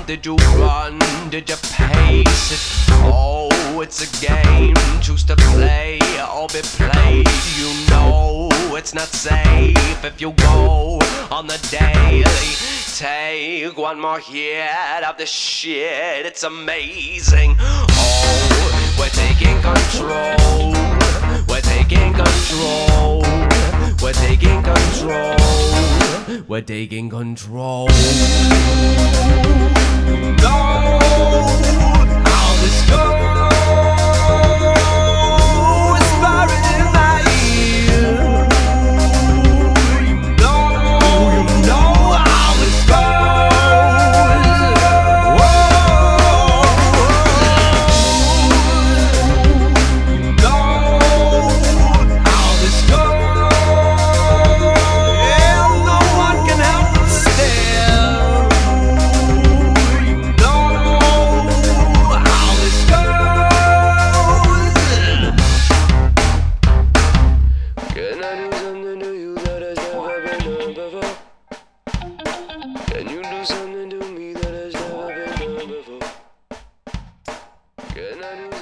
Did you run? Did you pace it? Oh, it's a game. Choose to play or be played. You know it's not safe if you go on the daily. Take one more hit of this shit. It's amazing. Oh, we're taking control. We're taking control. We're taking control. We're taking control. You know how this goes. Whispering in my ear. You know how this goes. Whoa. You know how this goes. Yeah, no one can help but stare. You know how this goes. Can I do something to you that has never been done before? Can you do something to me that has never been done before? Can I do